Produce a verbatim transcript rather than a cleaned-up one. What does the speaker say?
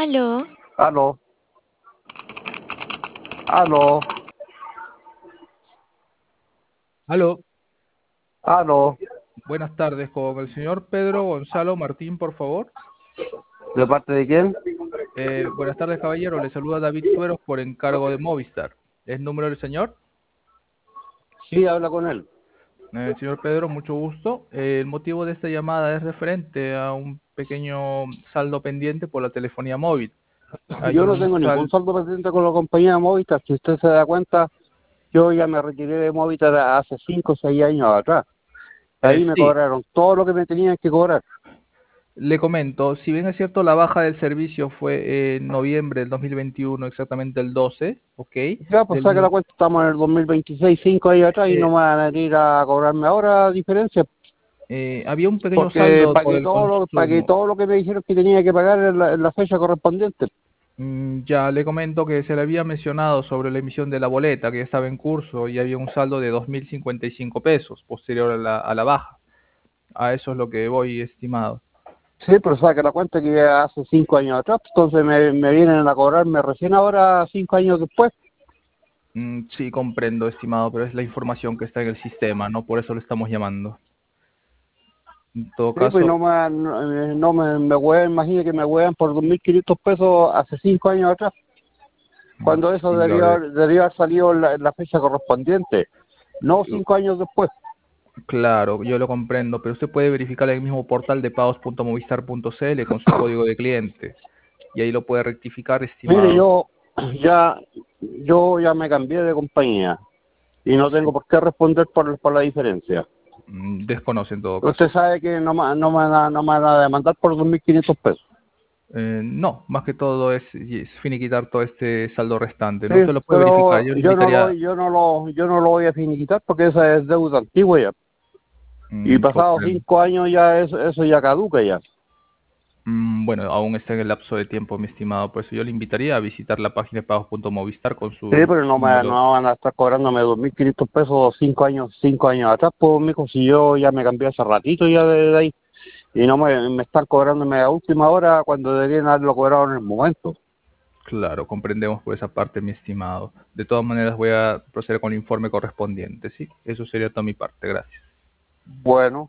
Aló, Aló, aló, Aló, aló. buenas tardes, con el señor Pedro Gonzalo Martín, por favor. ¿De parte de quién? Eh, buenas tardes, caballero. Le saluda David Sueros por encargo de Movistar. ¿Es número del señor? Sí, habla con él. Eh, señor Pedro, mucho gusto. Eh, el motivo de esta llamada es referente a un pequeño saldo pendiente por la telefonía móvil. Hay Yo no un tengo ningún sal... saldo pendiente con la compañía Movistar. Si usted se da cuenta, yo ya me retiré de Movistar hace cinco o seis años atrás. eh, Ahí me sí, cobraron todo lo que me tenían que cobrar. le comento, si bien es cierto, la baja del servicio fue en noviembre del dos mil veintiuno, exactamente el doce, ¿ok? Ya, pues Del, saque la mo- cuenta, estamos en el dos mil veintiséis, cinco años atrás, y no eh, me van a venir a cobrarme ahora diferencia. eh, había un pequeño Porque saldo por pagué el todo lo, pagué consumo. todo lo que me dijeron que tenía que pagar en la, en la fecha correspondiente. Mm, Ya le comento que se le había mencionado sobre la emisión de la boleta que ya estaba en curso y había un saldo de dos mil cincuenta y cinco pesos posterior a la, a la baja. A eso es lo que voy, estimado. Sí, pero saque la cuenta que hace cinco años atrás, entonces me, me vienen a cobrarme recién ahora, cinco años después. Mm, sí, comprendo, estimado, pero es la información que está en el sistema, ¿no? Por eso le estamos llamando. En todo Sí, pues caso, no me, no, eh, no me, me huean, imagine que me huean por dos mil quinientos pesos hace cinco años atrás, mm, cuando eso sí, lo debería, haré. haber- debería haber salido en la, en la fecha correspondiente, no cinco años después. Claro, yo lo comprendo, pero usted puede verificar en el mismo portal de pagos punto movistar punto c l con su código de cliente y ahí lo puede rectificar, Mire, estimado. yo ya, yo ya me cambié de compañía y no tengo Sí. por qué responder por, por la diferencia. Mm, Desconoce en todo Usted caso. sabe que no, me- no, me van a, no me van a demandar por dos mil quinientos pesos. Eh, no, más que todo es, es finiquitar todo este saldo restante, Sí, ¿no? Usted lo puede verificar. pero Yo le yo no lo, invitaría, yo no lo, yo no lo voy a finiquitar porque esa es deuda antigua ya. Y mm, pasados comprendo. cinco años ya eso, eso ya caduca ya. Mm, bueno, aún está en el lapso de tiempo, mi estimado, por eso yo le invitaría a visitar la página de pagos punto movistar con Sí, su pero no me número. no van a estar cobrándome dos mil quinientos pesos cinco años, cinco años atrás, pues mijo, si yo ya me cambié hace ratito ya de, de ahí. Y no me, me están cobrándome a última hora cuando deberían haberlo cobrado en el momento. Claro, comprendemos por esa parte, mi estimado. De todas maneras, voy a proceder con el informe correspondiente, ¿sí? Eso sería toda mi parte, gracias. Bueno.